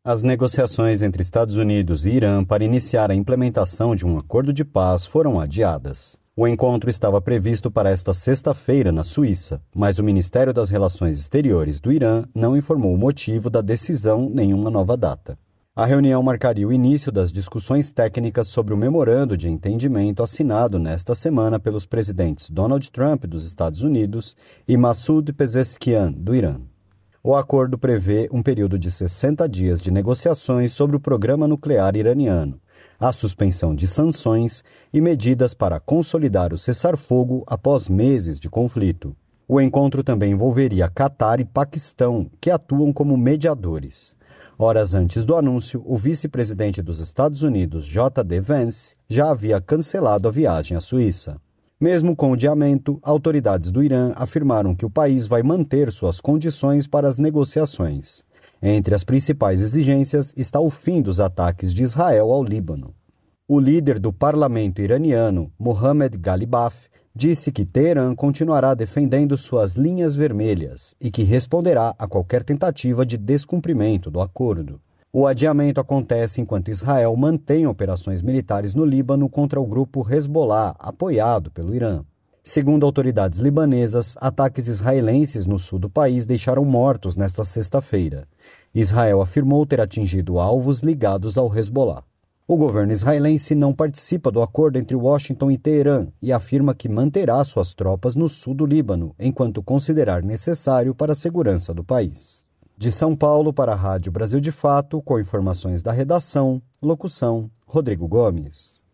As negociações entre Estados Unidos e Irã para iniciar a implementação de um acordo de paz foram adiadas. O encontro estava previsto para esta sexta-feira na Suíça, mas o Ministério das Relações Exteriores do Irã não informou o motivo da decisão nem uma nova data. A reunião marcaria o início das discussões técnicas sobre o memorando de entendimento assinado nesta semana pelos presidentes Donald Trump, dos Estados Unidos, e Massoud Pezeshkian, do Irã. O acordo prevê um período de 60 dias de negociações sobre o programa nuclear iraniano, a suspensão de sanções e medidas para consolidar o cessar-fogo após meses de conflito. O encontro também envolveria Catar e Paquistão, que atuam como mediadores. Horas antes do anúncio, o vice-presidente dos Estados Unidos, J.D. Vance, já havia cancelado a viagem à Suíça. Mesmo com o adiamento, autoridades do Irã afirmaram que o país vai manter suas condições para as negociações. Entre as principais exigências está o fim dos ataques de Israel ao Líbano. O líder do parlamento iraniano, Mohammad Ghalibaf, disse que Teherã continuará defendendo suas linhas vermelhas e que responderá a qualquer tentativa de descumprimento do acordo. O adiamento acontece enquanto Israel mantém operações militares no Líbano contra o grupo Hezbollah, apoiado pelo Irã. Segundo autoridades libanesas, ataques israelenses no sul do país deixaram mortos nesta sexta-feira. Israel afirmou ter atingido alvos ligados ao Hezbollah. O governo israelense não participa do acordo entre Washington e Teherã e afirma que manterá suas tropas no sul do Líbano, enquanto considerar necessário para a segurança do país. De São Paulo para a Rádio Brasil de Fato, com informações da redação, locução, Rodrigo Gomes.